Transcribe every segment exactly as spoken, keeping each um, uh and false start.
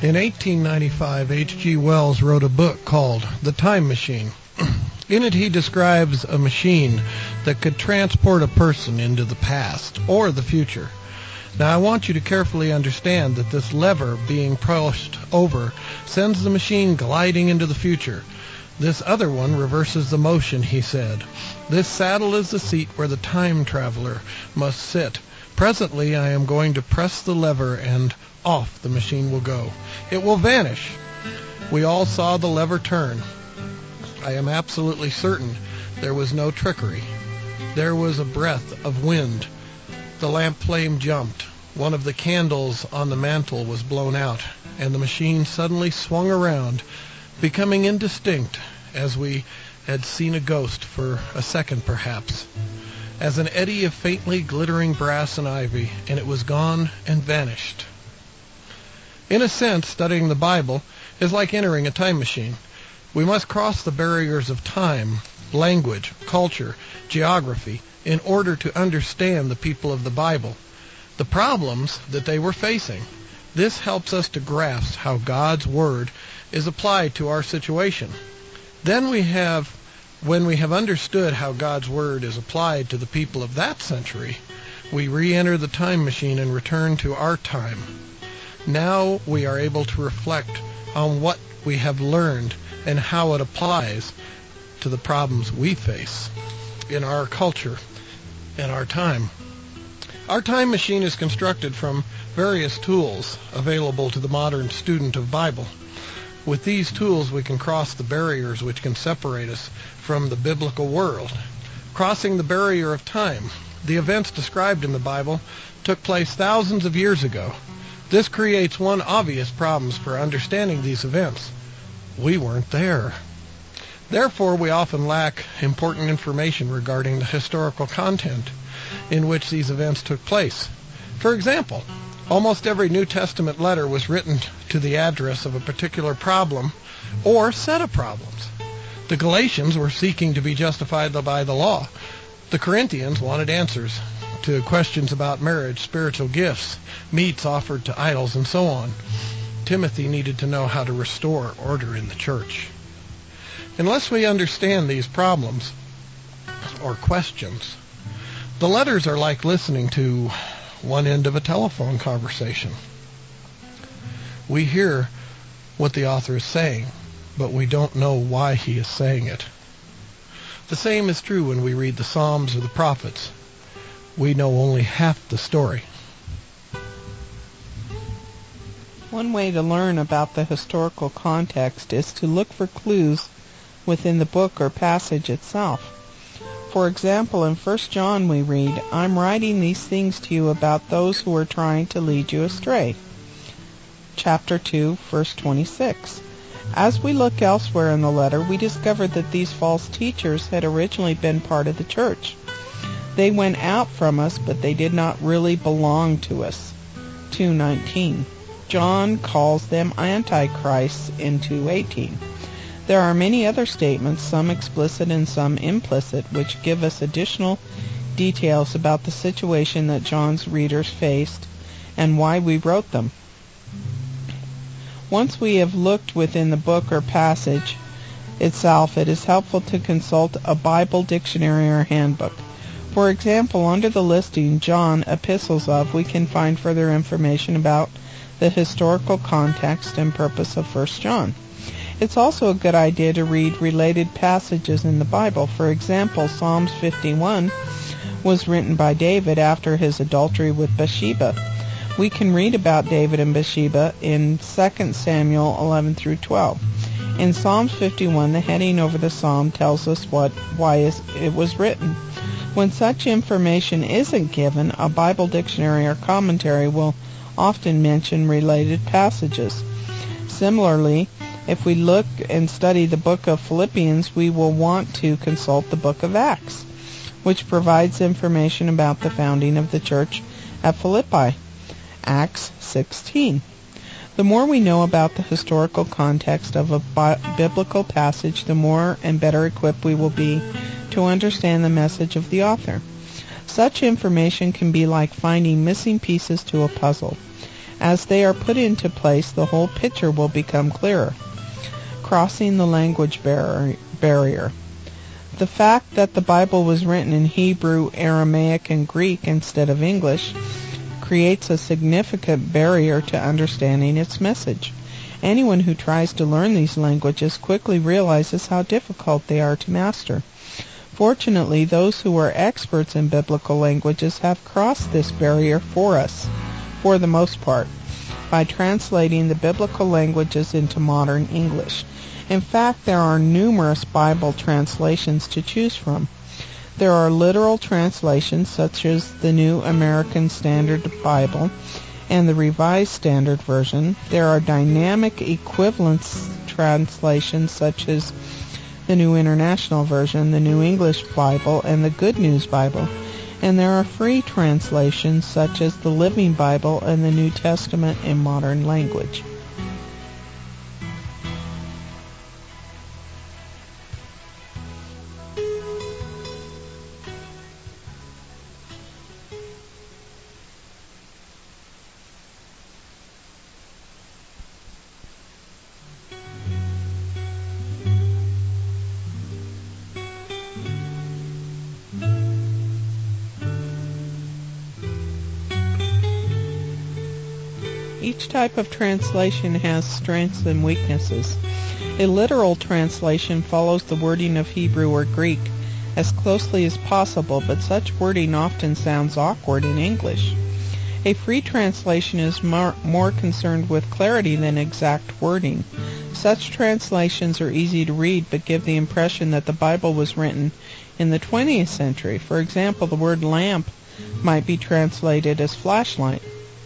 In eighteen ninety-five, H G Wells wrote a book called The Time Machine. In it, he describes a machine that could transport a person into the past or the future. Now, I want you to carefully understand that this lever being pushed over sends the machine gliding into the future. This other one reverses the motion, he said. This saddle is the seat where the time traveler must sit. Presently, I am going to press the lever and off the machine will go. It will vanish. We all saw the lever turn. I am absolutely certain there was no trickery. There was a breath of wind. The lamp flame jumped. One of the candles on the mantel was blown out, and the machine suddenly swung around, becoming indistinct, as we had seen a ghost for a second perhaps, as an eddy of faintly glittering brass and ivy, and it was gone and vanished. In a sense, studying the Bible is like entering a time machine. We must cross the barriers of time, language, culture, geography, in order to understand the people of the Bible, the problems that they were facing. This helps us to grasp how God's Word is applied to our situation. Then we have, when we have understood how God's Word is applied to the people of that century, we re-enter the time machine and return to our time. Now we are able to reflect on what we have learned and how it applies to the problems we face in our culture and our time. Our time machine is constructed from various tools available to the modern student of Bible. With these tools, we can cross the barriers which can separate us from the biblical world. Crossing the barrier of time, the events described in the Bible took place thousands of years ago. This creates one obvious problem for understanding these events. We weren't there. Therefore, we often lack important information regarding the historical content in which these events took place. For example, almost every New Testament letter was written to the address of a particular problem or set of problems. The Galatians were seeking to be justified by the law. The Corinthians wanted answers to questions about marriage, spiritual gifts, meats offered to idols, and so on. Timothy needed to know how to restore order in the church. Unless we understand these problems or questions, the letters are like listening to one end of a telephone conversation. We hear what the author is saying, but we don't know why he is saying it. The same is true when we read the Psalms or the prophets. We know only half the story. One way to learn about the historical context is to look for clues within the book or passage itself. For example, in First John we read, "I'm writing these things to you about those who are trying to lead you astray." Chapter two, verse twenty-six. As we look elsewhere in the letter, we discover that these false teachers had originally been part of the church. They went out from us, but they did not really belong to us. two nineteen. John calls them antichrists in two eighteen. There are many other statements, some explicit and some implicit, which give us additional details about the situation that John's readers faced and why we wrote them. Once we have looked within the book or passage itself, it is helpful to consult a Bible dictionary or handbook. For example, under the listing John Epistles of, we can find further information about the historical context and purpose of First John. It's also a good idea to read related passages in the Bible. For example, Psalms fifty-one was written by David after his adultery with Bathsheba. We can read about David and Bathsheba in Second Samuel eleven through twelve. In Psalms fifty-one, the heading over the psalm tells us what why it was written. When such information isn't given, a Bible dictionary or commentary will often mention related passages. Similarly, if we look and study the book of Philippians, we will want to consult the book of Acts, which provides information about the founding of the church at Philippi. Acts sixteen. The more we know about the historical context of a bi- biblical passage, the more and better equipped we will be to understand the message of the author. Such information can be like finding missing pieces to a puzzle. As they are put into place, the whole picture will become clearer. Crossing the language bar- barrier. The fact that the Bible was written in Hebrew, Aramaic, and Greek instead of English creates a significant barrier to understanding its message. Anyone who tries to learn these languages quickly realizes how difficult they are to master. Fortunately, those who are experts in biblical languages have crossed this barrier for us, for the most part, by translating the biblical languages into modern English. In fact, there are numerous Bible translations to choose from. There are literal translations such as the New American Standard Bible and the Revised Standard Version. There are dynamic equivalence translations such as the New International Version, the New English Bible, and the Good News Bible. And there are free translations such as the Living Bible and the New Testament in modern language. Each type of translation has strengths and weaknesses. A literal translation follows the wording of Hebrew or Greek as closely as possible, but such wording often sounds awkward in English. A free translation is more, more concerned with clarity than exact wording. Such translations are easy to read, but give the impression that the Bible was written in the twentieth century. For example, the word lamp might be translated as flashlight.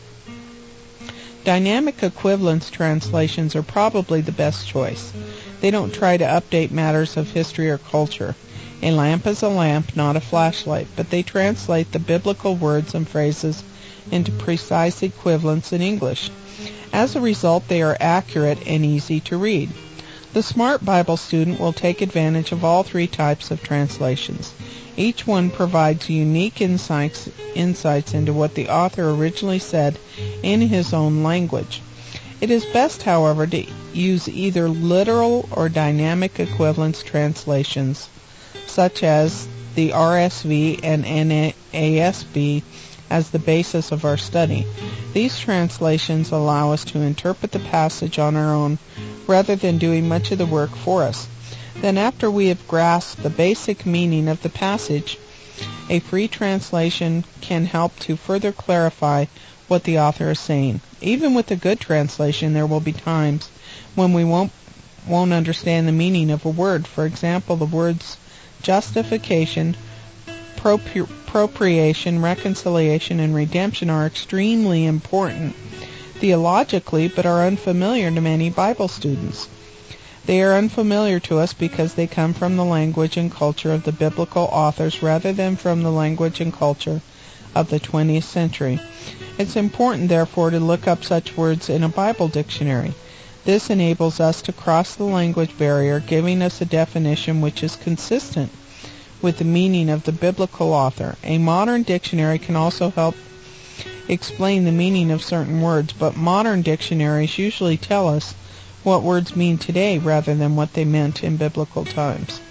Dynamic equivalence translations are probably the best choice. They don't try to update matters of history or culture. A lamp is a lamp, not a flashlight, but they translate the biblical words and phrases into precise equivalents in English. As a result, they are accurate and easy to read. The smart Bible student will take advantage of all three types of translations. Each one provides unique insights, insights into what the author originally said in his own language. It is best, however, to use either literal or dynamic equivalence translations, such as the R S V and N A S B, as the basis of our study. These translations allow us to interpret the passage on our own rather than doing much of the work for us. Then, after we have grasped the basic meaning of the passage, a free translation can help to further clarify what the author is saying. Even with a good translation, there will be times when we won't won't understand the meaning of a word. For example, the words justification, propitiation, reconciliation, and redemption are extremely important theologically, but are unfamiliar to many Bible students. They are unfamiliar to us because they come from the language and culture of the biblical authors rather than from the language and culture of the twentieth century. It's important, therefore, to look up such words in a Bible dictionary. This enables us to cross the language barrier, giving us a definition which is consistent with the meaning of the biblical author. A modern dictionary can also help explain the meaning of certain words, but modern dictionaries usually tell us what words mean today rather than what they meant in biblical times.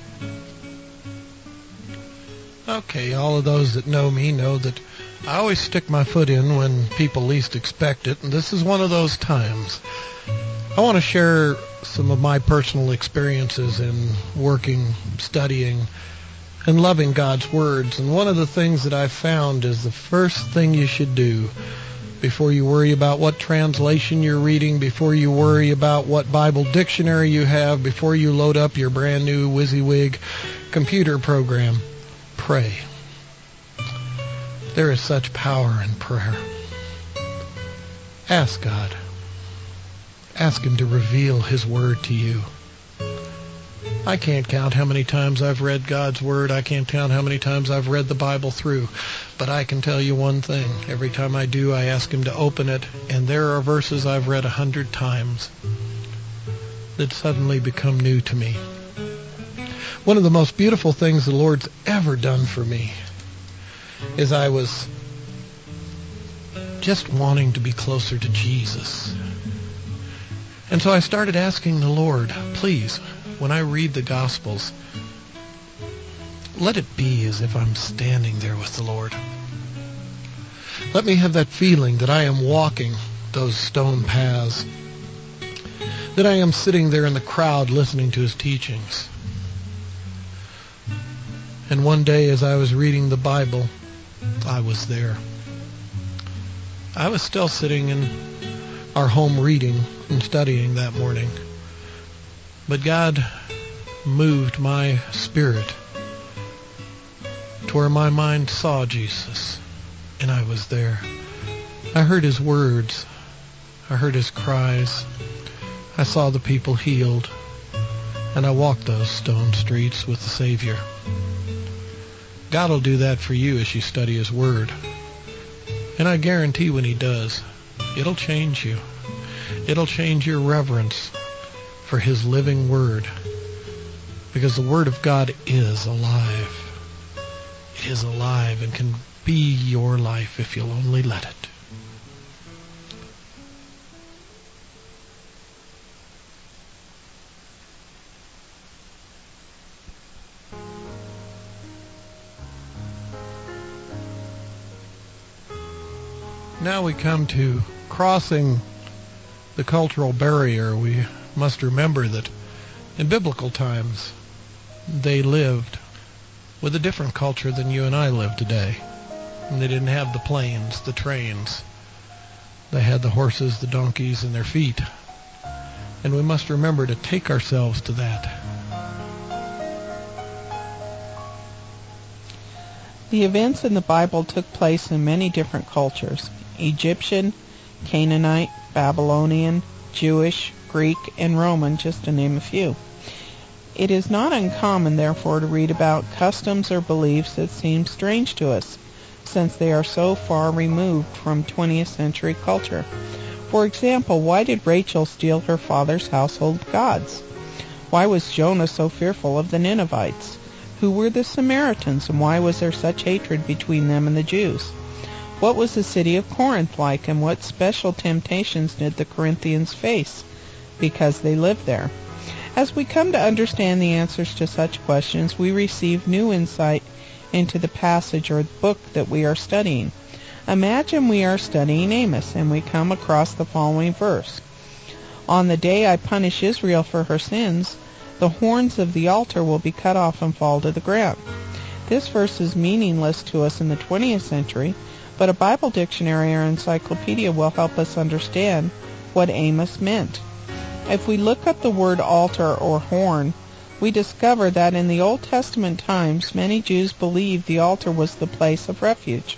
Okay, all of those that know me know that I always stick my foot in when people least expect it, and this is one of those times. I want to share some of my personal experiences in working, studying, and loving God's words. And one of the things that I've found is the first thing you should do before you worry about what translation you're reading, before you worry about what Bible dictionary you have, before you load up your brand new WYSIWYG computer program, pray. There is such power in prayer. Ask God. Ask Him to reveal His Word to you. I can't count how many times I've read God's Word. I can't count how many times I've read the Bible through. But I can tell you one thing. Every time I do, I ask Him to open it, and there are verses I've read a hundred times that suddenly become new to me. One of the most beautiful things the Lord's ever done for me is I was just wanting to be closer to Jesus. And so I started asking the Lord, please, when I read the Gospels, let it be as if I'm standing there with the Lord. Let me have that feeling that I am walking those stone paths, that I am sitting there in the crowd listening to his teachings. And one day as I was reading the Bible, I was there. I was still sitting in our home reading and studying that morning. But God moved my spirit to where my mind saw Jesus, and I was there. I heard his words. I heard his cries. I saw the people healed, and I walked those stone streets with the Savior. God will do that for you as you study his word. And I guarantee when he does, it'll change you. It'll change your reverence for his living word, because the word of God is alive. It is alive and can be your life if you'll only let it. Now we come to crossing the cultural barrier. We must remember that in biblical times they lived with a different culture than you and I live today. And they didn't have the planes, the trains. They had the horses, the donkeys, and their feet. And we must remember to take ourselves to that. The events in the Bible took place in many different cultures: Egyptian, Canaanite, Babylonian, Jewish, Greek, and Roman, just to name a few. It is not uncommon, therefore, to read about customs or beliefs that seem strange to us, since they are so far removed from twentieth century culture. For example, why did Rachel steal her father's household gods? Why was Jonah so fearful of the Ninevites? Who were the Samaritans, and why was there such hatred between them and the Jews? What was the city of Corinth like, and what special temptations did the Corinthians face because they lived there? As we come to understand the answers to such questions, we receive new insight into the passage or book that we are studying. Imagine we are studying Amos, and we come across the following verse. On the day I punish Israel for her sins, the horns of the altar will be cut off and fall to the ground. This verse is meaningless to us in the twentieth century, but a Bible dictionary or encyclopedia will help us understand what Amos meant. If we look up the word altar or horn, we discover that in the Old Testament times, many Jews believed the altar was the place of refuge.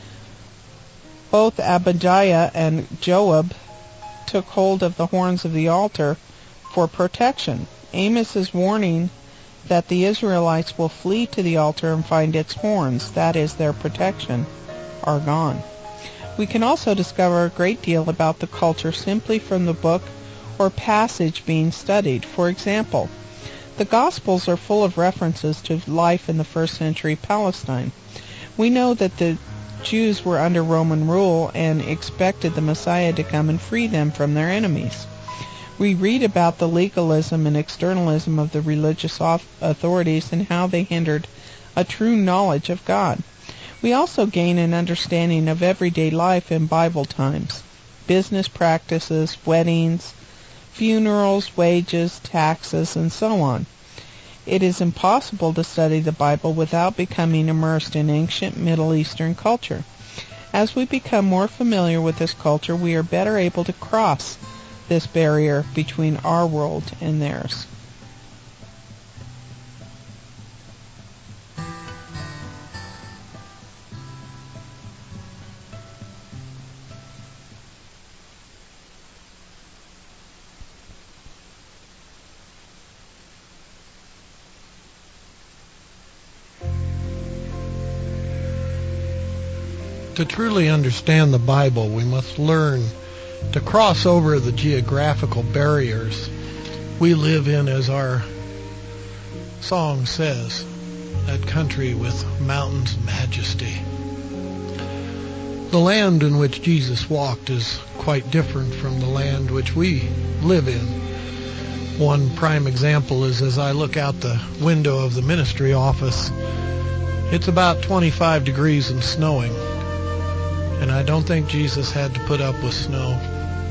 Both Abijah and Joab took hold of the horns of the altar for protection. Amos is warning that the Israelites will flee to the altar and find its horns, that is, their protection, are gone. We can also discover a great deal about the culture simply from the book or passage being studied. For example, the Gospels are full of references to life in the first century Palestine. We know that the Jews were under Roman rule and expected the Messiah to come and free them from their enemies. We read about the legalism and externalism of the religious authorities and how they hindered a true knowledge of God. We also gain an understanding of everyday life in Bible times: business practices, weddings, funerals, wages, taxes, and so on. It is impossible to study the Bible without becoming immersed in ancient Middle Eastern culture. As we become more familiar with this culture, we are better able to cross this barrier between our world and theirs. To truly understand the Bible, we must learn to cross over the geographical barriers we live in, as our song says, that country with mountains of majesty. The land in which Jesus walked is quite different from the land which we live in. One prime example is as I look out the window of the ministry office, it's about twenty-five degrees and snowing, and I don't think Jesus had to put up with snow.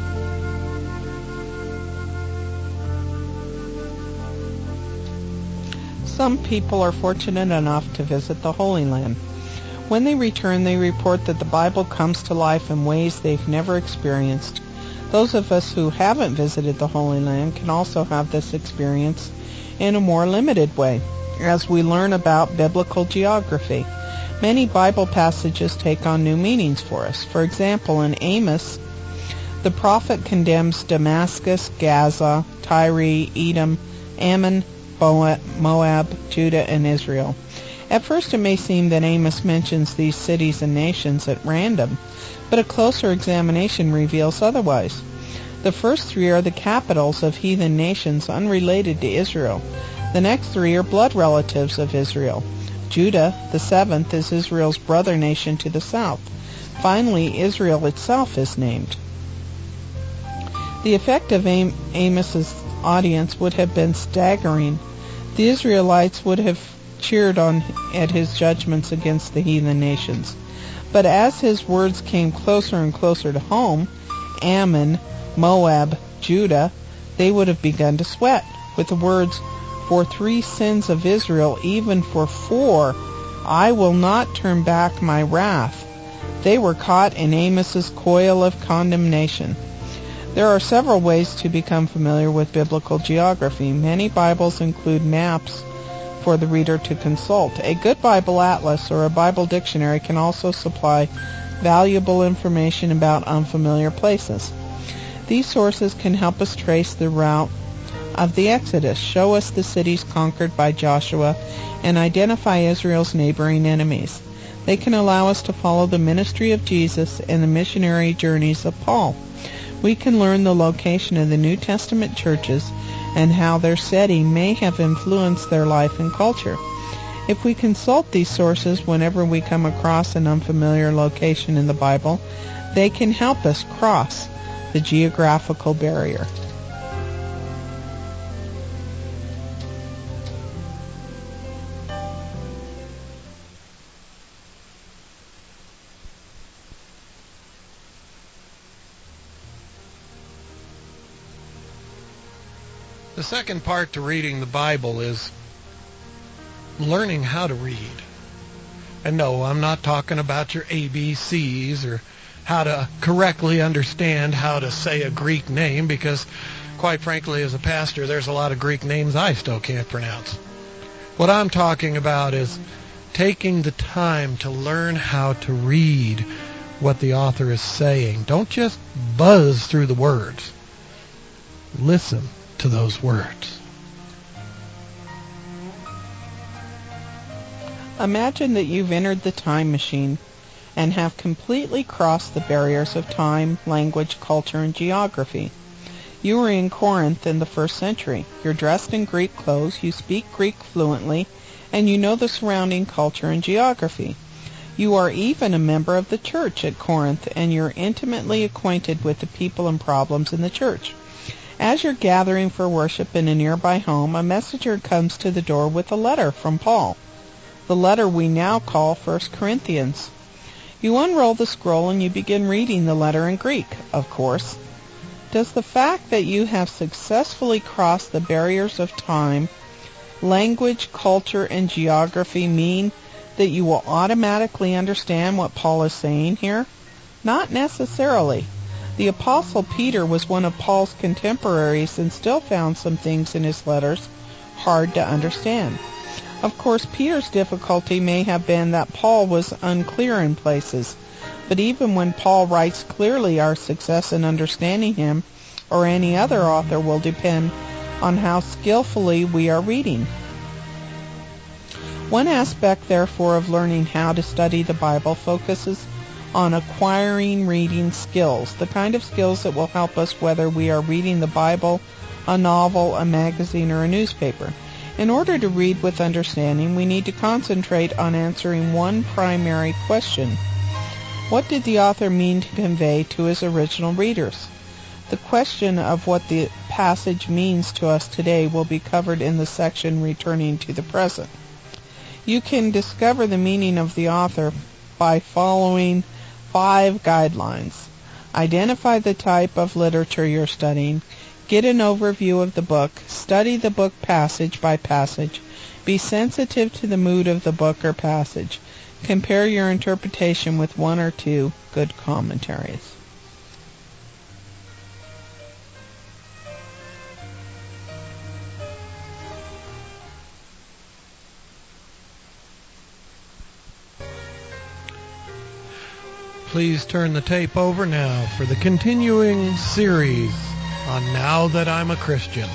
Some people are fortunate enough to visit the Holy Land. When they return, they report that the Bible comes to life in ways they've never experienced. Those of us who haven't visited the Holy Land can also have this experience in a more limited way, as we learn about biblical geography. Many Bible passages take on new meanings for us. For example, in Amos, the prophet condemns Damascus, Gaza, Tyre, Edom, Ammon, Moab, Judah, and Israel. At first it may seem that Amos mentions these cities and nations at random, but a closer examination reveals otherwise. The first three are the capitals of heathen nations unrelated to Israel. The next three are blood relatives of Israel. Judah, the seventh, is Israel's brother nation to the south. Finally, Israel itself is named. The effect of Am- Amos's audience would have been staggering. The Israelites would have cheered on at his judgments against the heathen nations. But as his words came closer and closer to home, Ammon, Moab, Judah, they would have begun to sweat. With the words, "For three sins of Israel, even for four, I will not turn back my wrath," they were caught in Amos's coil of condemnation. There are several ways to become familiar with biblical geography. Many Bibles include maps for the reader to consult. A good Bible atlas or a Bible dictionary can also supply valuable information about unfamiliar places. These sources can help us trace the route of the Exodus, show us the cities conquered by Joshua, and identify Israel's neighboring enemies. They can allow us to follow the ministry of Jesus and the missionary journeys of Paul. We can learn the location of the New Testament churches and how their setting may have influenced their life and culture. If we consult these sources whenever we come across an unfamiliar location in the Bible, they can help us cross the geographical barrier. The second part to reading the Bible is learning how to read. And no, I'm not talking about your A B Cs or how to correctly understand how to say a Greek name, because quite frankly, as a pastor, there's a lot of Greek names I still can't pronounce. What I'm talking about is taking the time to learn how to read what the author is saying. Don't just buzz through the words. Listen to those words. Imagine that you've entered the time machine and have completely crossed the barriers of time, language, culture, and geography. You are in Corinth in the first century. You're dressed in Greek clothes, you speak Greek fluently, and you know the surrounding culture and geography. You are even a member of the church at Corinth, and you're intimately acquainted with the people and problems in the church. As you're gathering for worship in a nearby home, a messenger comes to the door with a letter from Paul. The letter we now call First Corinthians. You unroll the scroll and you begin reading the letter in Greek, of course. Does the fact that you have successfully crossed the barriers of time, language, culture, and geography mean that you will automatically understand what Paul is saying here? Not necessarily. The Apostle Peter was one of Paul's contemporaries and still found some things in his letters hard to understand. Of course, Peter's difficulty may have been that Paul was unclear in places, but even when Paul writes clearly, our success in understanding him or any other author will depend on how skillfully we are reading. One aspect, therefore, of learning how to study the Bible focuses on acquiring reading skills, the kind of skills that will help us whether we are reading the Bible, a novel, a magazine, or a newspaper. In order to read with understanding, we need to concentrate on answering one primary question. What did the author mean to convey to his original readers? The question of what the passage means to us today will be covered in the section Returning to the Present. You can discover the meaning of the author by following five guidelines. Identify the type of literature you're studying. Get an overview of the book. Study the book passage by passage. Be sensitive to the mood of the book or passage. Compare your interpretation with one or two good commentaries. Please turn the tape over now for the continuing series on Now That I'm a Christian.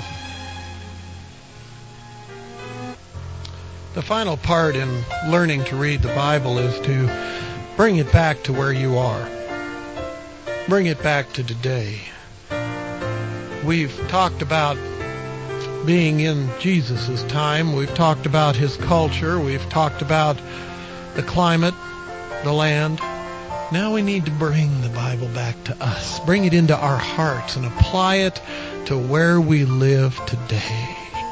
The final part in learning to read the Bible is to bring it back to where you are. Bring it back to today. We've talked about being in Jesus' time. We've talked about his culture. We've talked about the climate, the land. Now we need to bring the Bible back to us. Bring it into our hearts and apply it to where we live today.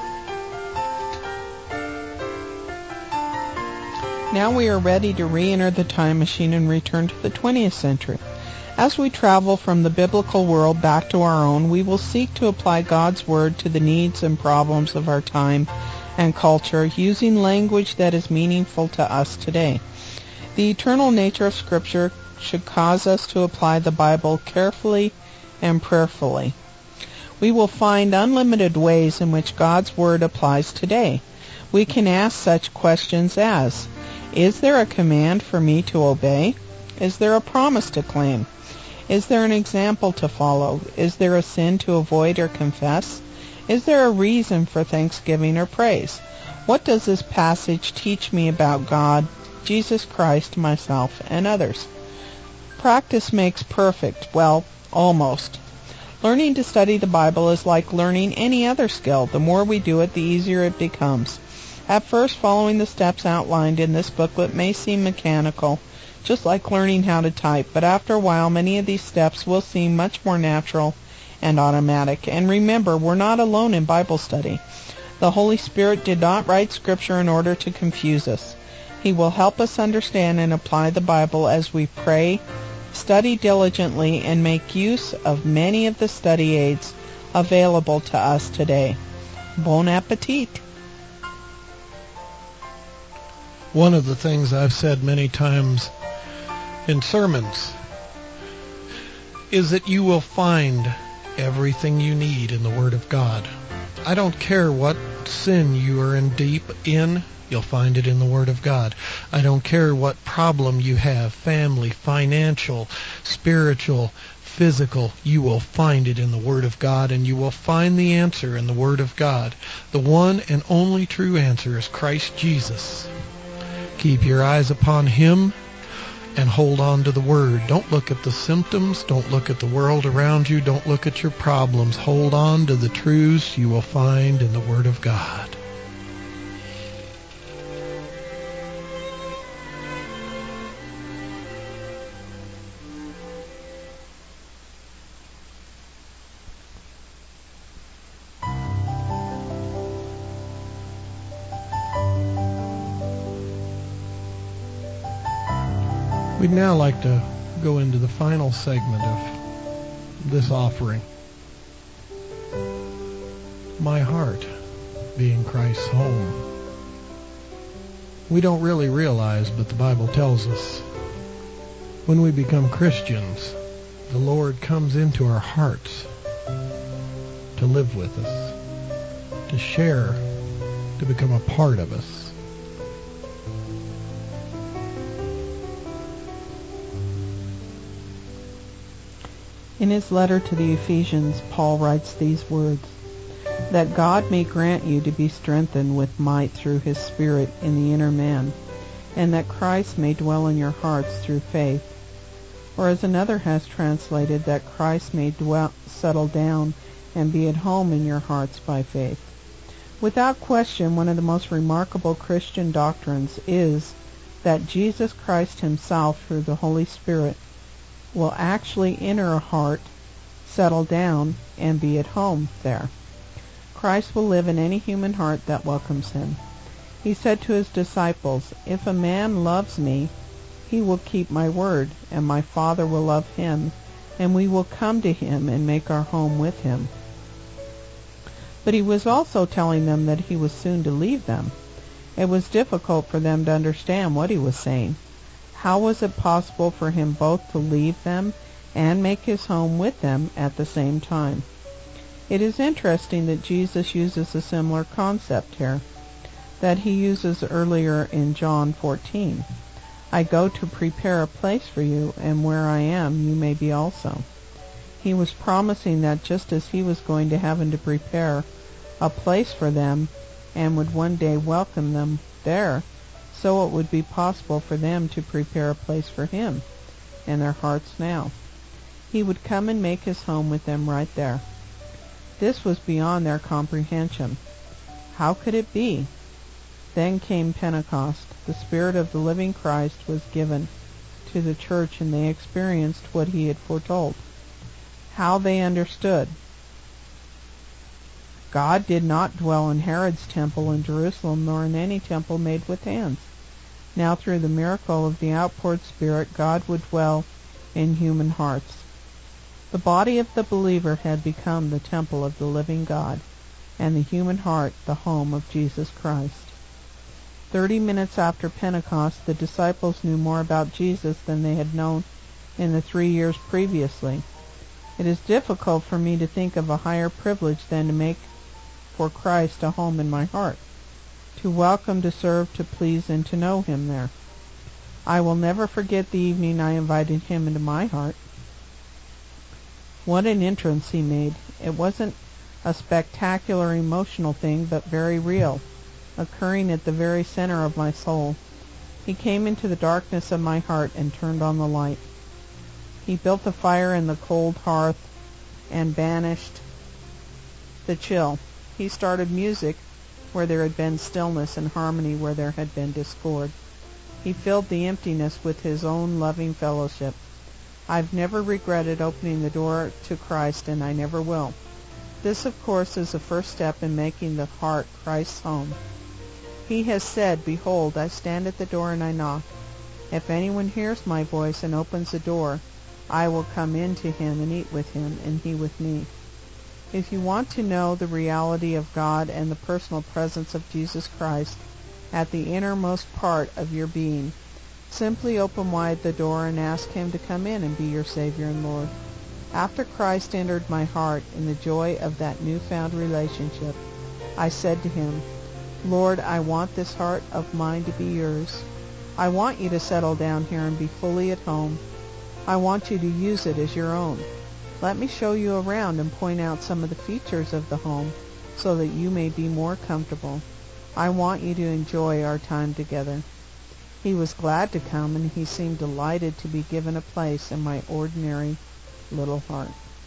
Now we are ready to re-enter the time machine and return to the twentieth century. As we travel from the biblical world back to our own, we will seek to apply God's Word to the needs and problems of our time and culture, using language that is meaningful to us today. The eternal nature of Scripture should cause us to apply the Bible carefully and prayerfully. We will find unlimited ways in which God's Word applies today. We can ask such questions as, is there a command for me to obey? Is there a promise to claim? Is there an example to follow? Is there a sin to avoid or confess? Is there a reason for thanksgiving or praise? What does this passage teach me about God, Jesus Christ, myself, and others? Practice makes perfect. Well, almost. Learning to study the Bible is like learning any other skill. The more we do it, the easier it becomes. At first, following the steps outlined in this booklet may seem mechanical, just like learning how to type, but after a while, many of these steps will seem much more natural and automatic. And remember, we're not alone in Bible study. The Holy Spirit did not write Scripture in order to confuse us. He will help us understand and apply the Bible as we pray, study diligently, and make use of many of the study aids available to us today. Bon appetit! One of the things I've said many times in sermons is that you will find everything you need in the Word of God. I don't care what sin you are in deep in, you'll find it in the Word of God. I don't care what problem you have, family, financial, spiritual, physical, you will find it in the Word of God, and you will find the answer in the Word of God. The one and only true answer is Christ Jesus. Keep your eyes upon Him and hold on to the Word. Don't look at the symptoms. Don't look at the world around you. Don't look at your problems. Hold on to the truths you will find in the Word of God. We'd now like to go into the final segment of this offering. My heart being Christ's home. We don't really realize, but the Bible tells us, when we become Christians, the Lord comes into our hearts to live with us, to share, to become a part of us. In his letter to the Ephesians, Paul writes these words, that God may grant you to be strengthened with might through his Spirit in the inner man, and that Christ may dwell in your hearts through faith. Or as another has translated, that Christ may dwell, settle down and be at home in your hearts by faith. Without question, one of the most remarkable Christian doctrines is that Jesus Christ himself, through the Holy Spirit, will actually enter a heart, settle down, and be at home there. Christ will live in any human heart that welcomes him. He said to his disciples, "If a man loves me, he will keep my word, and my Father will love him, and we will come to him and make our home with him." But he was also telling them that he was soon to leave them. It was difficult for them to understand what he was saying. How was it possible for him both to leave them and make his home with them at the same time? It is interesting that Jesus uses a similar concept here that he uses earlier in John fourteen. "I go to prepare a place for you, and where I am, you may be also." He was promising that just as he was going to heaven to prepare a place for them and would one day welcome them there, so it would be possible for them to prepare a place for him in their hearts now. He would come and make his home with them right there. This was beyond their comprehension. How could it be? Then came Pentecost. The Spirit of the living Christ was given to the church, and they experienced what he had foretold. How they understood. God did not dwell in Herod's temple in Jerusalem, nor in any temple made with hands. Now through the miracle of the outpoured Spirit, God would dwell in human hearts. The body of the believer had become the temple of the living God, and the human heart the home of Jesus Christ. Thirty minutes after Pentecost, the disciples knew more about Jesus than they had known in the three years previously. It is difficult for me to think of a higher privilege than to make for Christ a home in my heart, to welcome, to serve, to please, and to know him there. I will never forget the evening I invited him into my heart. What an entrance he made. It wasn't a spectacular emotional thing, but very real, occurring at the very center of my soul. He came into the darkness of my heart and turned on the light. He built a fire in the cold hearth and banished the chill. He started music where there had been stillness and harmony where there had been discord. He filled the emptiness with his own loving fellowship. I've never regretted opening the door to Christ, and I never will. This, of course, is the first step in making the heart Christ's home. He has said, "Behold, I stand at the door and I knock. If anyone hears my voice and opens the door, I will come in to him and eat with him, and he with me." If you want to know the reality of God and the personal presence of Jesus Christ at the innermost part of your being, simply open wide the door and ask him to come in and be your Savior and Lord. After Christ entered my heart in the joy of that newfound relationship, I said to him, "Lord, I want this heart of mine to be yours. I want you to settle down here and be fully at home. I want you to use it as your own. Let me show you around and point out some of the features of the home so that you may be more comfortable. I want you to enjoy our time together." He was glad to come, and he seemed delighted to be given a place in my ordinary little heart.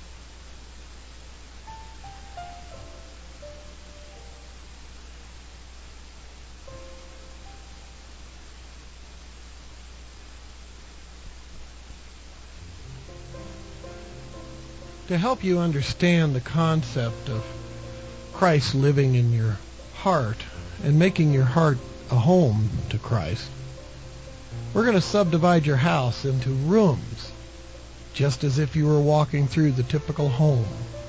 To help you understand the concept of Christ living in your heart and making your heart a home to Christ, we're going to subdivide your house into rooms, just as if you were walking through the typical home.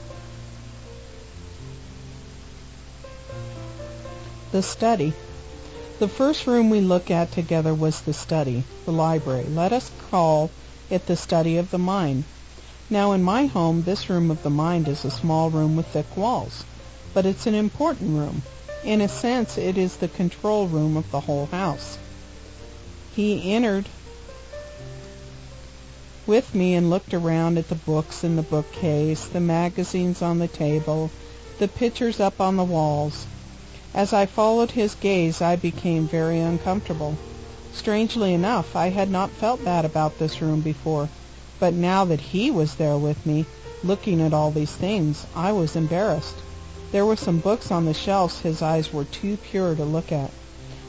The study. The first room we look at together was the study, the library. Let us call it the study of the mind. Now, in my home, this room of the mind is a small room with thick walls, but it's an important room. In a sense, it is the control room of the whole house. He entered with me and looked around at the books in the bookcase, the magazines on the table, the pictures up on the walls. As I followed his gaze, I became very uncomfortable. Strangely enough, I had not felt bad about this room before, but now that he was there with me, looking at all these things, I was embarrassed. There were some books on the shelves his eyes were too pure to look at.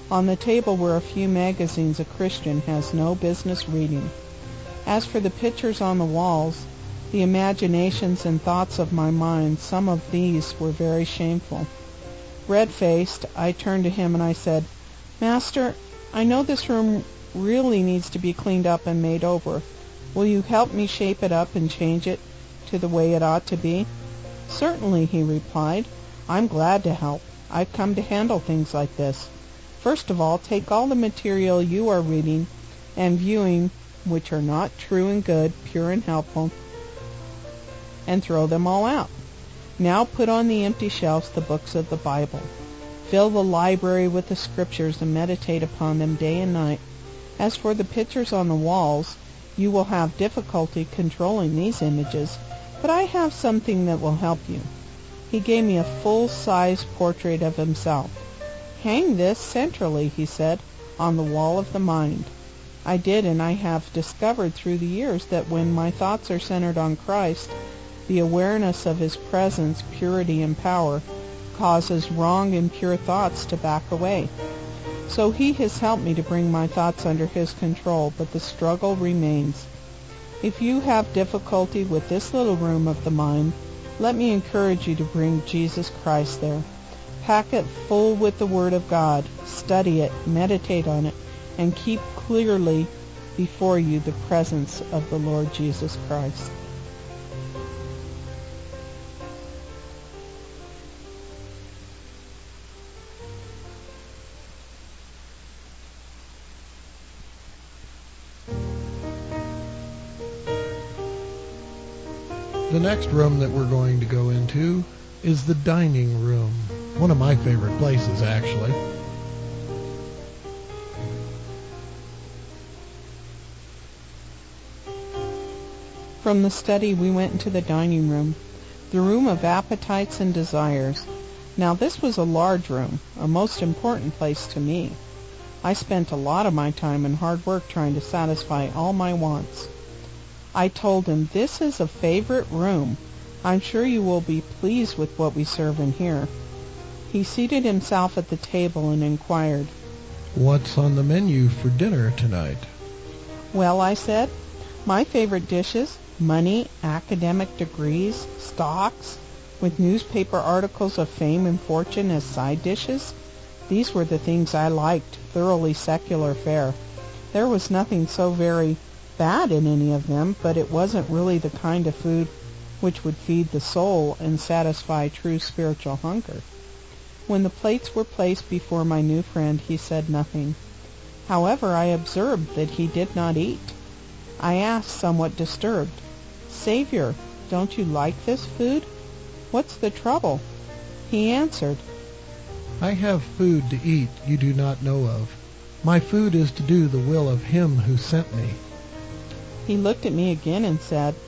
On the table were a few magazines a Christian has no business reading. As for the pictures on the walls, the imaginations and thoughts of my mind, some of these were very shameful. Red-faced, I turned to him and I said, "Master, I know this room really needs to be cleaned up and made over. Will you help me shape it up and change it to the way it ought to be?" "Certainly," he replied. "I'm glad to help. I've come to handle things like this. First of all, take all the material you are reading and viewing which are not true and good, pure and helpful, and throw them all out. Now put on the empty shelves the books of the Bible. Fill the library with the Scriptures and meditate upon them day and night. As for the pictures on the walls, you will have difficulty controlling these images, but I have something that will help you." He gave me a full-size portrait of himself. "Hang this centrally," he said, "on the wall of the mind." I did, and I have discovered through the years that when my thoughts are centered on Christ, the awareness of His presence, purity, and power causes wrong and impure thoughts to back away. So He has helped me to bring my thoughts under His control, but the struggle remains. If you have difficulty with this little room of the mind, let me encourage you to bring Jesus Christ there. Pack it full with the Word of God, study it, meditate on it, and keep clearly before you the presence of the Lord Jesus Christ. The next room that we're going to go into is the dining room. One of my favorite places, actually. From the study we went into the dining room, the room of appetites and desires. Now this was a large room, a most important place to me. I spent a lot of my time and hard work trying to satisfy all my wants. I told him, "This is a favorite room. I'm sure you will be pleased with what we serve in here." He seated himself at the table and inquired, "What's on the menu for dinner tonight?" "Well," I said, "my favorite dishes, money, academic degrees, stocks, with newspaper articles of fame and fortune as side dishes. These were the things I liked, thoroughly secular fare. There was nothing so very bad in any of them, but it wasn't really the kind of food which would feed the soul and satisfy true spiritual hunger." When the plates were placed before my new friend, he said nothing. However, I observed that he did not eat. I asked, somewhat disturbed, "Savior, don't you like this food? What's the trouble?" He answered, "I have food to eat you do not know of. My food is to do the will of Him who sent me." He looked at me again and said,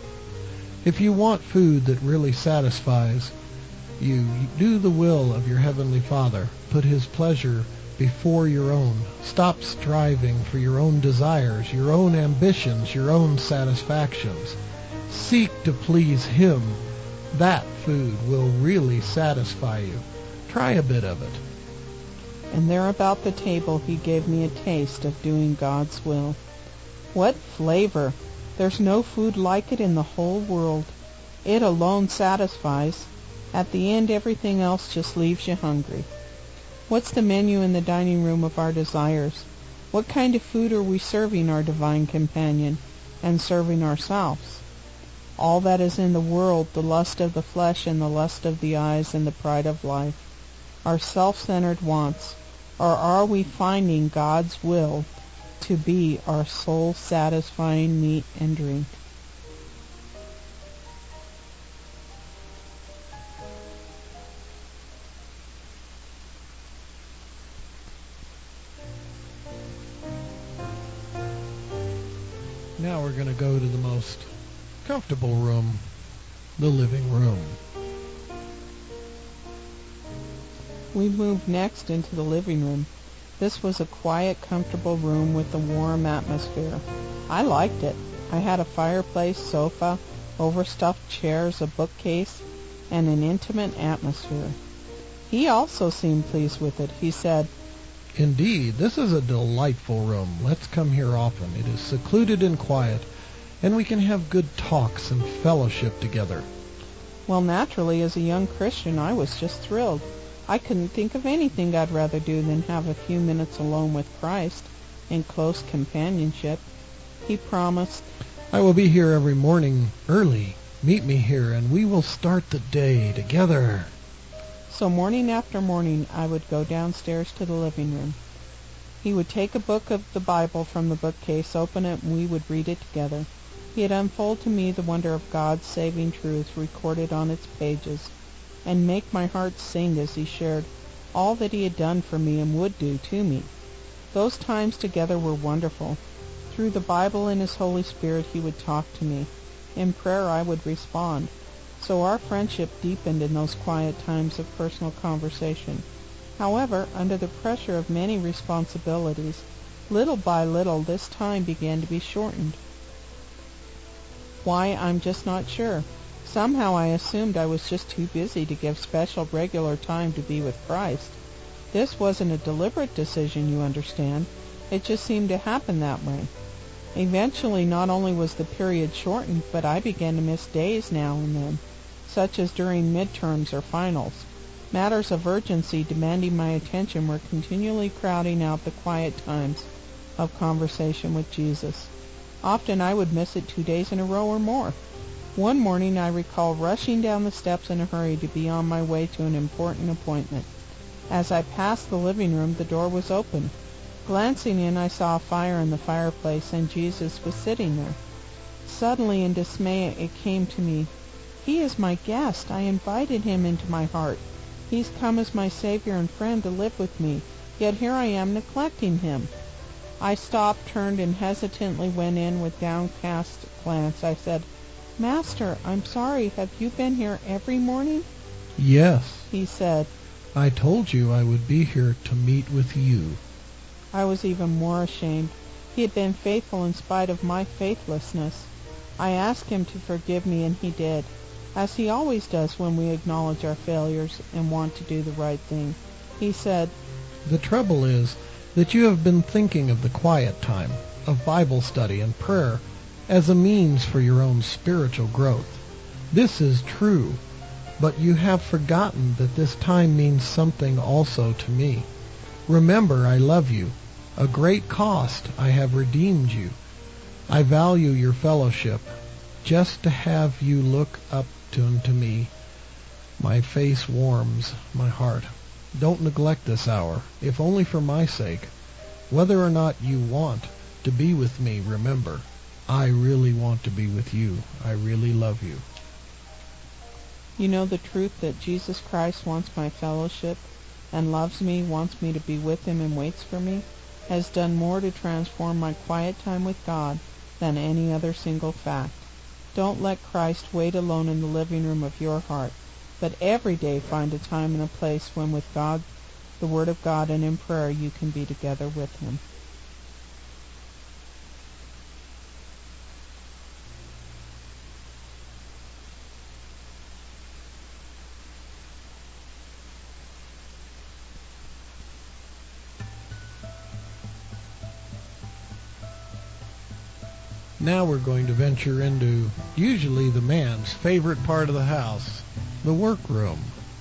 "If you want food that really satisfies you, you do the will of your Heavenly Father. Put His pleasure before your own. Stop striving for your own desires, your own ambitions, your own satisfactions. Seek to please Him. That food will really satisfy you. Try a bit of it." And there about the table he gave me a taste of doing God's will. What flavor! There's no food like it in the whole world. It alone satisfies. At the end, everything else just leaves you hungry. What's the menu in the dining room of our desires? What kind of food are we serving our divine companion and serving ourselves? All that is in the world, the lust of the flesh and the lust of the eyes and the pride of life, are self-centered wants, or are we finding God's will to be our soul-satisfying meat and drink? Now we're going to go to the most comfortable room, the living room. We moved next into the living room. This was a quiet, comfortable room with a warm atmosphere. I liked it. I had a fireplace, sofa, overstuffed chairs, a bookcase, and an intimate atmosphere. He also seemed pleased with it. He said, Indeed, this is a delightful room. Let's come here often. It is secluded and quiet, and we can have good talks and fellowship together. Well, naturally, as a young Christian, I was just thrilled. I couldn't think of anything I'd rather do than have a few minutes alone with Christ in close companionship. He promised, I will be here every morning early. Meet me here, and we will start the day together. So morning after morning, I would go downstairs to the living room. He would take a book of the Bible from the bookcase, open it, and we would read it together. He'd unfold to me the wonder of God's saving truth recorded on its pages, and make my heart sing as he shared all that he had done for me and would do to me. Those times together were wonderful. Through the Bible and his Holy Spirit he would talk to me. In prayer I would respond. So our friendship deepened in those quiet times of personal conversation. However, under the pressure of many responsibilities, little by little this time began to be shortened. Why, I'm just not sure. Somehow I assumed I was just too busy to give special regular time to be with Christ. This wasn't a deliberate decision, you understand. It just seemed to happen that way. Eventually, not only was the period shortened, but I began to miss days now and then, such as during midterms or finals. Matters of urgency demanding my attention were continually crowding out the quiet times of conversation with Jesus. Often I would miss it two days in a row or more. One morning I recall rushing down the steps in a hurry to be on my way to an important appointment. As I passed the living room, the door was open. Glancing in, I saw a fire in the fireplace, and Jesus was sitting there. Suddenly, in dismay, it came to me. He is my guest. I invited him into my heart. He's come as my Savior and friend to live with me, yet here I am neglecting him. I stopped, turned, and hesitantly went in with downcast glance. I said, Master, I'm sorry, have you been here every morning? Yes, he said. I told you I would be here to meet with you. I was even more ashamed. He had been faithful in spite of my faithlessness. I asked him to forgive me, and he did, as he always does when we acknowledge our failures and want to do the right thing. He said, The trouble is that you have been thinking of the quiet time, of Bible study and prayer, as a means for your own spiritual growth. This is true, but you have forgotten that this time means something also to me. Remember, I love you. A great cost I have redeemed you. I value your fellowship. Just to have you look up to, to me, my face warms my heart. Don't neglect this hour, if only for my sake. Whether or not you want to be with me, remember, I really want to be with you. I really love you. You know the truth that Jesus Christ wants my fellowship and loves me, wants me to be with him, and waits for me, has done more to transform my quiet time with God than any other single fact. Don't let Christ wait alone in the living room of your heart, but every day find a time and a place when with God, the Word of God, and in prayer you can be together with him. Now we're going to venture into usually the man's favorite part of the house, the workroom.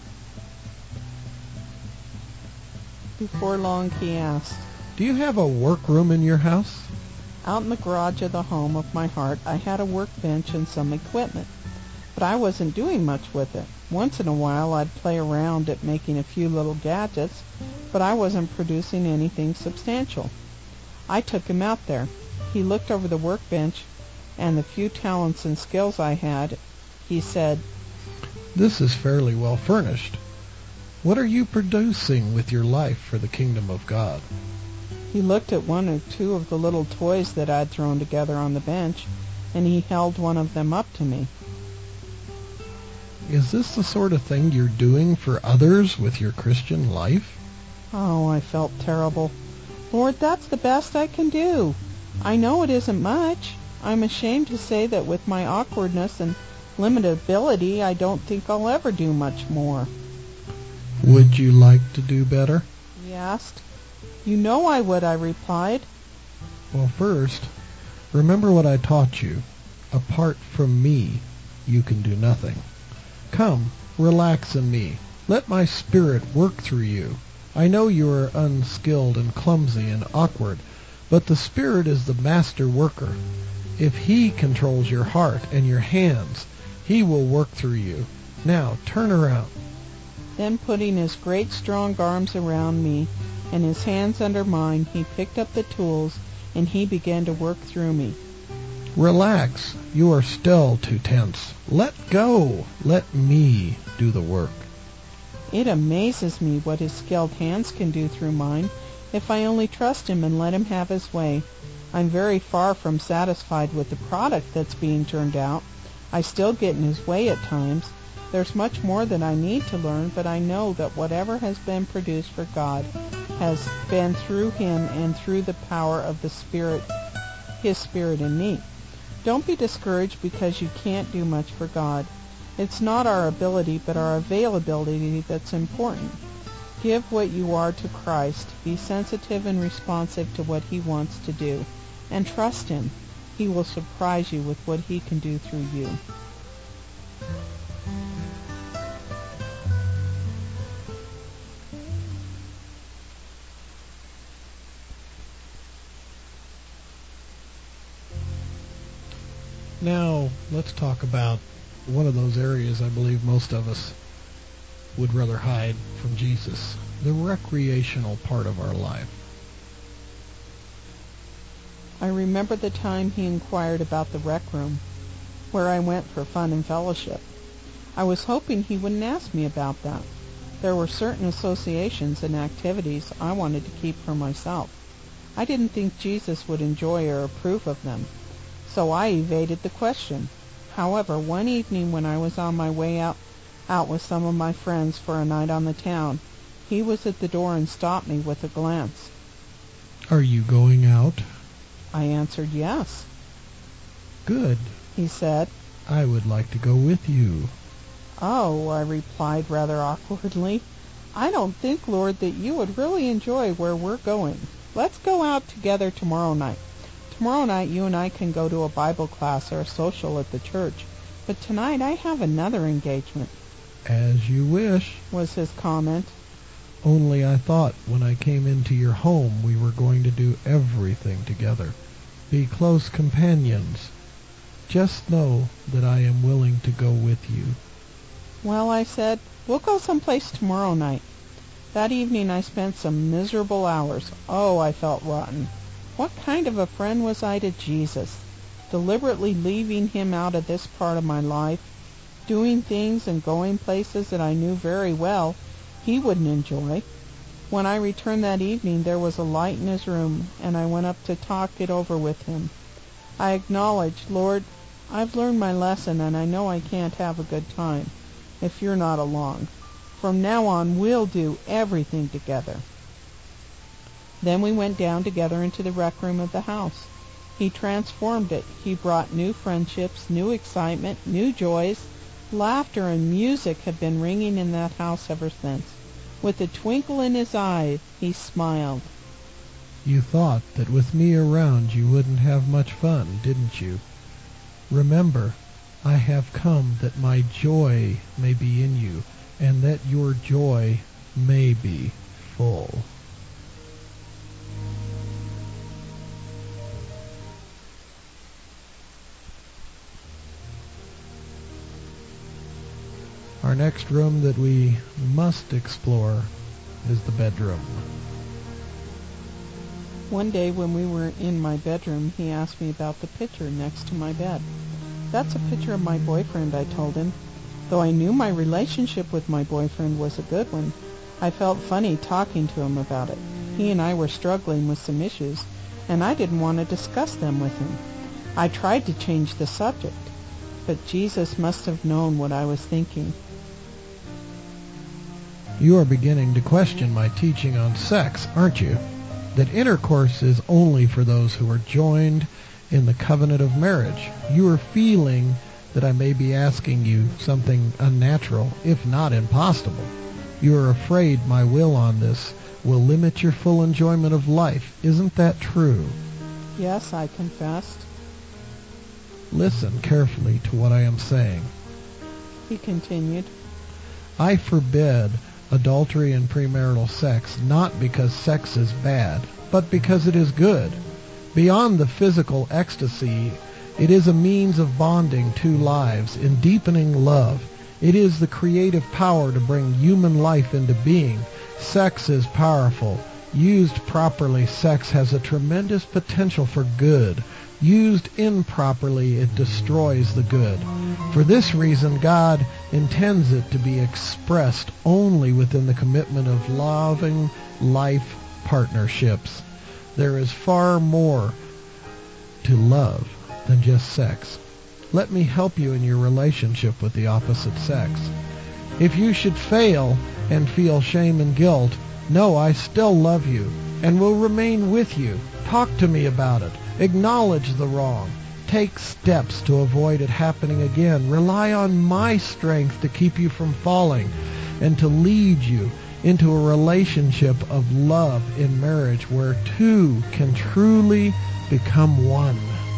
Before long he asked, Do you have a workroom in your house? Out in the garage of the home of my heart I had a workbench and some equipment, but I wasn't doing much with it. Once in a while I'd play around at making a few little gadgets, but I wasn't producing anything substantial. I took him out there. He looked over the workbench and the few talents and skills I had. He said, This is fairly well furnished. What are you producing with your life for the kingdom of God? He looked at one or two of the little toys that I'd thrown together on the bench, and he held one of them up to me. Is this the sort of thing you're doing for others with your Christian life? Oh, I felt terrible. Lord, that's the best I can do. I know it isn't much. I'm ashamed to say that with my awkwardness and limited ability, I don't think I'll ever do much more. Would you like to do better? He asked. You know I would, I replied. Well, first, remember what I taught you. Apart from me, you can do nothing. Come, relax in me. Let my spirit work through you. I know you are unskilled and clumsy and awkward, but the Spirit is the master worker. If He controls your heart and your hands, He will work through you. Now, turn around. Then, putting his great strong arms around me and his hands under mine, he picked up the tools and he began to work through me. Relax. You are still too tense. Let go. Let me do the work. It amazes me what his skilled hands can do through mine if I only trust him and let him have his way. I'm very far from satisfied with the product that's being turned out. I still get in his way at times. There's much more that I need to learn, but I know that whatever has been produced for God has been through him and through the power of the Spirit, his Spirit in me. Don't be discouraged because you can't do much for God. It's not our ability, but our availability that's important. Give what you are to Christ. Be sensitive and responsive to what he wants to do. And trust him. He will surprise you with what he can do through you. Now, let's talk about one of those areas I believe most of us would rather hide from Jesus, the recreational part of our life. I remember the time he inquired about the rec room, where I went for fun and fellowship. I was hoping he wouldn't ask me about that. There were certain associations and activities I wanted to keep for myself. I didn't think Jesus would enjoy or approve of them, so I evaded the question. However, one evening when I was on my way out, out with some of my friends for a night on the town, he was at the door and stopped me with a glance. Are you going out? I answered yes. Good, he said. I would like to go with you. Oh, I replied rather awkwardly. I don't think, Lord, that you would really enjoy where we're going. Let's go out together tomorrow night. Tomorrow night you and I can go to a Bible class or a social at the church, but tonight I have another engagement. As you wish, was his comment. Only I thought when I came into your home we were going to do everything together, be close companions. Just know that I am willing to go with you. Well, I said, we'll go someplace tomorrow night. That evening I spent some miserable hours. Oh, I felt rotten. What kind of a friend was I to Jesus? Deliberately leaving him out of this part of my life, doing things and going places that I knew very well he wouldn't enjoy. When I returned that evening, there was a light in his room, and I went up to talk it over with him. I acknowledged, Lord, I've learned my lesson, and I know I can't have a good time if you're not along. From now on, we'll do everything together. Then we went down together into the rec room of the house. He transformed it. He brought new friendships, new excitement, new joys. Laughter and music have been ringing in that house ever since. With a twinkle in his eye, he smiled. You thought that with me around you wouldn't have much fun, didn't you? Remember, I have come that my joy may be in you, and that your joy may be full. Our next room that we must explore is the bedroom. One day when we were in my bedroom, he asked me about the picture next to my bed. That's a picture of my boyfriend, I told him. Though I knew my relationship with my boyfriend was a good one, I felt funny talking to him about it. He and I were struggling with some issues, and I didn't want to discuss them with him. I tried to change the subject, but Jesus must have known what I was thinking. You are beginning to question my teaching on sex, aren't you? That intercourse is only for those who are joined in the covenant of marriage. You are feeling that I may be asking you something unnatural, if not impossible. You are afraid my will on this will limit your full enjoyment of life. Isn't that true? Yes, I confessed. Listen carefully to what I am saying. He continued. I forbid adultery and premarital sex, not because sex is bad, but because it is good. Beyond the physical ecstasy, it is a means of bonding two lives in deepening love. It is the creative power to bring human life into being. Sex is powerful. Used properly, sex has a tremendous potential for good. Used improperly, it destroys the good. For this reason, God intends it to be expressed only within the commitment of loving life partnerships. There is far more to love than just sex. Let me help you in your relationship with the opposite sex. If you should fail and feel shame and guilt, know I still love you and will remain with you. Talk to me about it. Acknowledge the wrong. Take steps to avoid it happening again. Rely on my strength to keep you from falling and to lead you into a relationship of love in marriage where two can truly become one.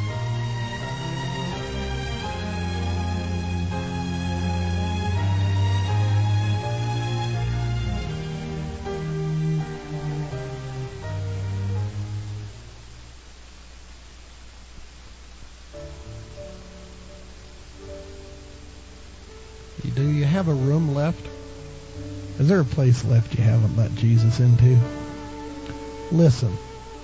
Do you have a room left? Is there a place left you haven't let Jesus into? Listen.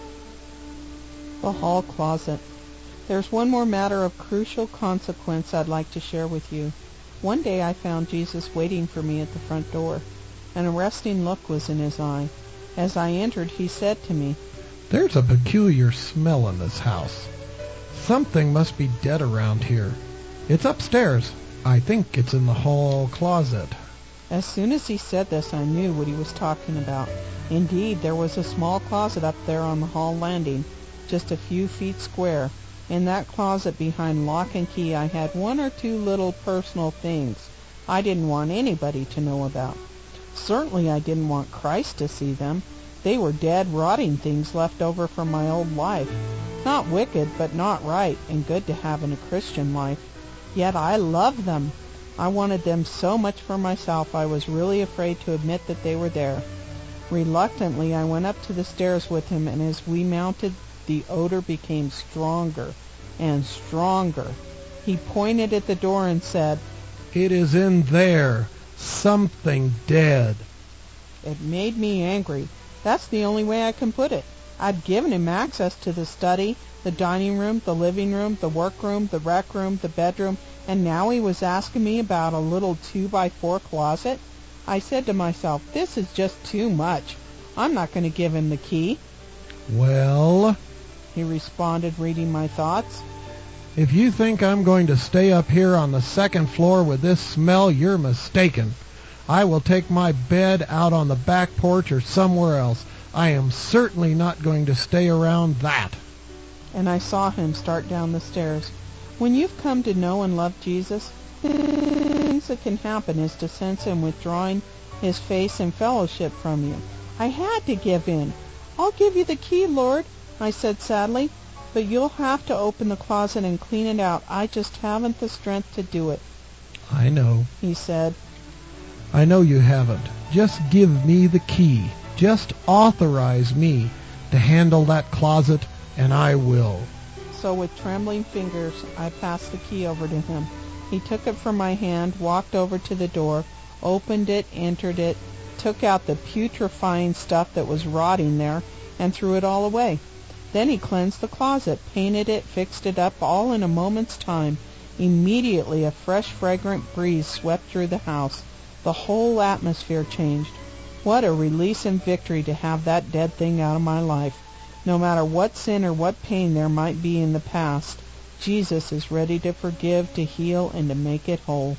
The hall closet. There's one more matter of crucial consequence I'd like to share with you. One day I found Jesus waiting for me at the front door. An arresting look was in his eye. As I entered, he said to me, "There's a peculiar smell in this house. Something must be dead around here. It's upstairs. I think it's in the hall closet." As soon as he said this, I knew what he was talking about. Indeed, there was a small closet up there on the hall landing, just a few feet square. In that closet, behind lock and key, I had one or two little personal things I didn't want anybody to know about. Certainly I didn't want Christ to see them. They were dead, rotting things left over from my old life. Not wicked, but not right, and good to have in a Christian life. Yet I loved them. I wanted them so much for myself I was really afraid to admit that they were there. Reluctantly, I went up to the stairs with him, and as we mounted, the odor became stronger and stronger. He pointed at the door and said, "It is in there. Something dead." It made me angry. That's the only way I can put it. I'd given him access to the study, the dining room, the living room, the workroom, the rec room, the bedroom, and now he was asking me about a little two-by-four closet. I said to myself, this is just too much. I'm not going to give him the key. "Well," he responded, reading my thoughts, "if you think I'm going to stay up here on the second floor with this smell, you're mistaken. I will take my bed out on the back porch or somewhere else. I am certainly not going to stay around that." And I saw him start down the stairs. When you've come to know and love Jesus, the things that can happen is to sense him withdrawing his face and fellowship from you. I had to give in. "I'll give you the key, Lord," I said sadly, "but you'll have to open the closet and clean it out. I just haven't the strength to do it." "I know," he said. "I know you haven't. Just give me the key. Just authorize me to handle that closet, and I will." So with trembling fingers, I passed the key over to him. He took it from my hand, walked over to the door, opened it, entered it, took out the putrefying stuff that was rotting there, and threw it all away. Then he cleansed the closet, painted it, fixed it up, all in a moment's time. Immediately a fresh, fragrant breeze swept through the house. The whole atmosphere changed. What a release and victory to have that dead thing out of my life. No matter what sin or what pain there might be in the past, Jesus is ready to forgive, to heal, and to make it whole.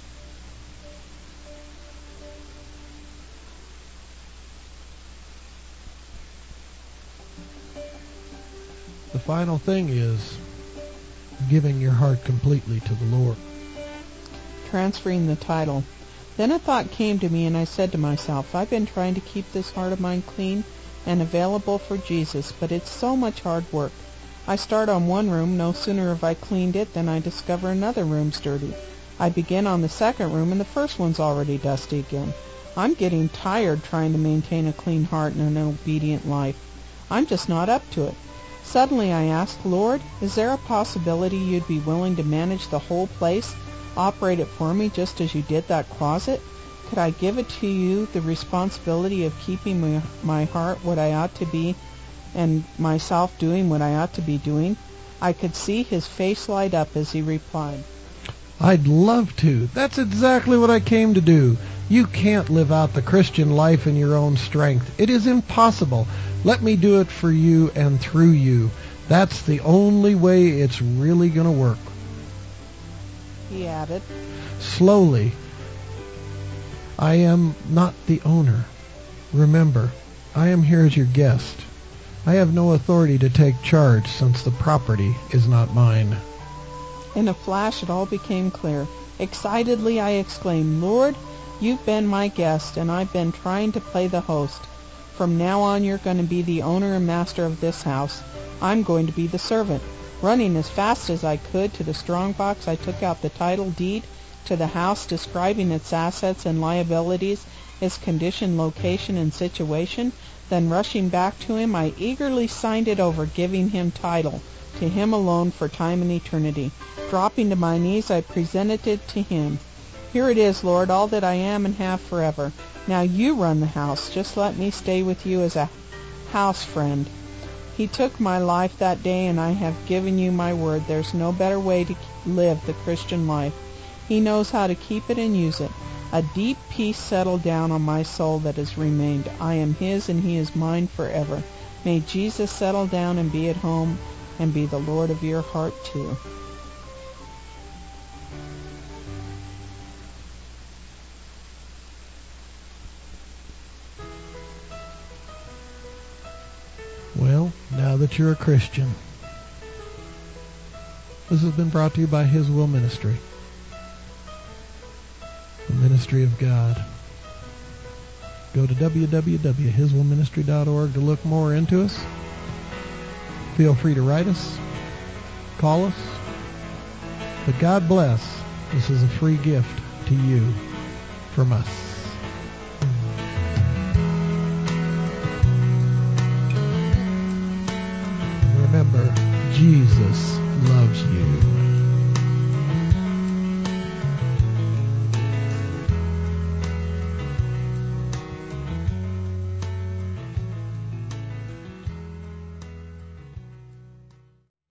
The final thing is giving your heart completely to the Lord. Transferring the title. Then a thought came to me, and I said to myself, I've been trying to keep this heart of mine clean and available for Jesus, but it's so much hard work. I start on one room. No sooner have I cleaned it than I discover another room's dirty. I begin on the second room, and the first one's already dusty again. I'm getting tired trying to maintain a clean heart and an obedient life. I'm just not up to it. Suddenly I ask, Lord, is there a possibility you'd be willing to manage the whole place, operate it for me just as you did that closet? Could I give it to you, the responsibility of keeping my, my heart what I ought to be and myself doing what I ought to be doing? I could see his face light up as he replied, I'd love to. That's exactly what I came to do. You can't live out the Christian life in your own strength. It is impossible. Let me do it for you and through you. That's the only way it's really going to work. He added, slowly, I am not the owner. Remember, I am here as your guest. I have no authority to take charge since the property is not mine. In a flash it all became clear. Excitedly I exclaimed, Lord, you've been my guest, and I've been trying to play the host. From now on you're going to be the owner and master of this house. I'm going to be the servant. Running as fast as I could to the strong box, I took out the title deed to the house, describing its assets and liabilities, its condition, location, and situation. Then rushing back to him, I eagerly signed it over, giving him title to him alone for time and eternity. Dropping to my knees, I presented it to him. Here it is, Lord, all that I am and have forever. Now you run the house. Just let me stay with you as a house friend. He took my life that day, and I have given you my word. There's no better way to live the Christian life. He knows how to keep it and use it. A deep peace settled down on my soul that has remained. I am his, and he is mine forever. May Jesus settle down and be at home and be the Lord of your heart too. Well, now that you're a Christian, this has been brought to you by His Will Ministry, the ministry of God. Go to w w w dot his will ministry dot org to look more into us. Feel free to write us, call us. But God bless. This is a free gift to you from us. Remember, Jesus loves you.